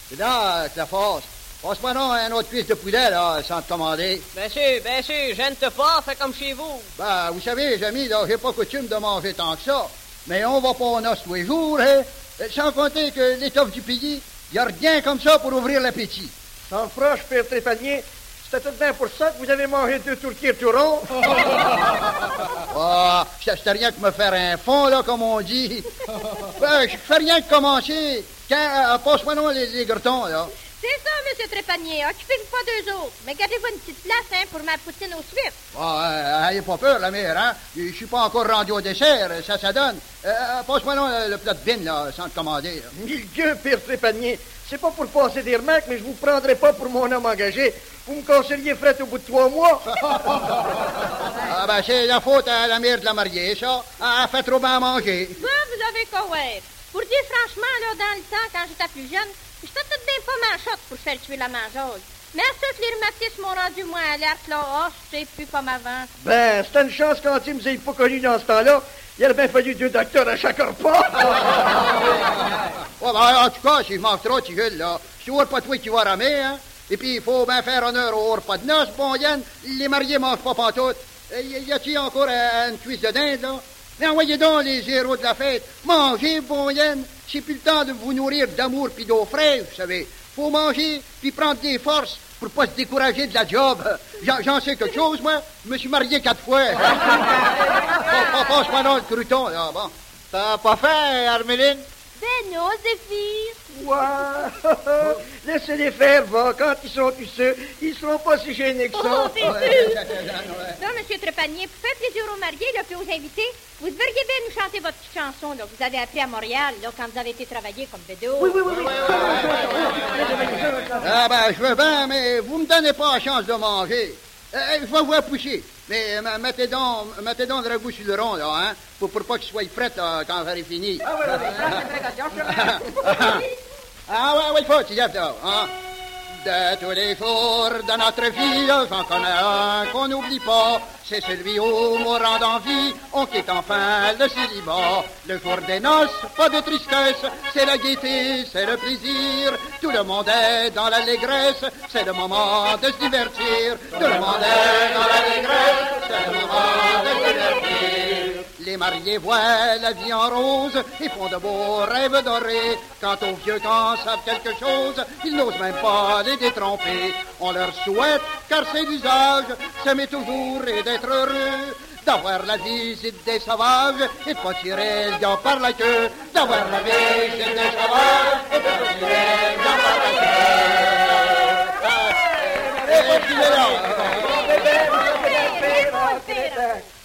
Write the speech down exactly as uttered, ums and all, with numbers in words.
Et là, la force. Passe-moi non un autre cuisse de poulet, là, sans te commander. Bien sûr, bien sûr, gêne-te pas, fais comme chez vous. Ben, vous savez, les amis, là, j'ai pas coutume de manger tant que ça. Mais on va pas au noces tous les jours, hein. Sans compter que l'étoffe du pays, il y a rien comme ça pour ouvrir l'appétit. Sans franche, Père Trépanier, c'était tout de même pour ça que vous avez mangé deux tourquiers tout ronds. Ah, c'était rien que me faire un fond, là, comme on dit. Ben, je fais rien que commencer. Quand, euh, passe-moi non les, les gretons, là. C'est ça, Monsieur Trépanier. Occupez-vous pas d'eux autres. Mais gardez-vous une petite place, hein, pour ma poutine aux suites. Ah, euh, ayez pas peur, la mère, hein. Je suis pas encore rendu au dessert, ça, ça donne. Euh, passe-moi non le, le plat de bine, là, sans te commander. Là. Mille gueux, Père Trépanier. C'est pas pour passer des remarques, mais je vous prendrai pas pour mon homme engagé. Vous me casseriez fret au bout de trois mois. Ah, ben, c'est la faute à la mère de la mariée, ça. Elle fait trop bien manger. Ça, vous avez quoi, ouais. Pour dire franchement, là, dans le temps, quand j'étais plus jeune, j'étais tout bien pas manchotte pour faire tuer la mangeuse. Mais à toutes les rhumatismes m'ont rendu moins alerte, là. Oh, je sais plus comme avant. Ben, c'était une chance quand il nous ait pas connu dans ce temps-là. Il aurait bien fallu deux docteurs à chaque repas. Oh, ben, en tout cas, si je mange trop, tu gueules, là. C'est au repas de toi qui va ramer, hein. Et puis, il faut bien faire honneur au repas de noces, bon, Yann. Les mariés mangent pas pantoute. Y a-t-il encore une cuisse de dinde, là? Mais envoyez donc les héros de la fête. Mangez, bon Yann. C'est plus le temps de vous nourrir d'amour puis d'eau fraîche, vous savez. Faut manger puis prendre des forces pour pas se décourager de la job. J'en sais quelque chose, moi. Je me suis marié quatre fois. Passe-moi dans le crouton, là, bon. T'as pas faim, Armeline? Ben non, Zéphir. Ouais. Laissez-les faire, va. Quand ils sont tous seuls, ils seront pas si gênés que ça. Oh, c'est sûr. Non, Monsieur Trépanier, pour faire plaisir aux mariés, là, puis aux invités, vous devriez bien nous chanter votre petite chanson, là, que vous avez appris à Montréal, là, quand vous avez été travailler comme bédo. Oui, oui, oui, oui. Ah, ben, je veux bien, mais vous me donnez pas la chance de manger. Euh, je vais vous pousser. Mais euh, mettez donc, mettez donc le ragoût sur le rond, là, hein, pour, pour pas qu'il soit frais, là, quand ça est fini. Ah, oui, oui, oui. Ah, ouais, ouais, il faut, tu dis, là, hein. De tous les jours de notre vie, j'en connais un qu'on n'oublie pas. C'est celui où, mourant d'envie, on quitte enfin le célibat. Le jour des noces, pas de tristesse, c'est la gaieté, c'est le plaisir. Tout le monde est dans l'allégresse, c'est le moment de se divertir. Tout le monde est dans l'allégresse, c'est le moment de se divertir. Les mariés voient la vie en rose et font de beaux rêves dorés. Quant aux vieux quand savent quelque chose, ils n'osent même pas les détromper. On leur souhaite, car c'est l'usage, s'aimer toujours et d'être heureux, d'avoir la visite des sauvages et de pas tirer le gars par la queue. D'avoir la visite des sauvages et de pas tirer le gars par la queue. Et puis là.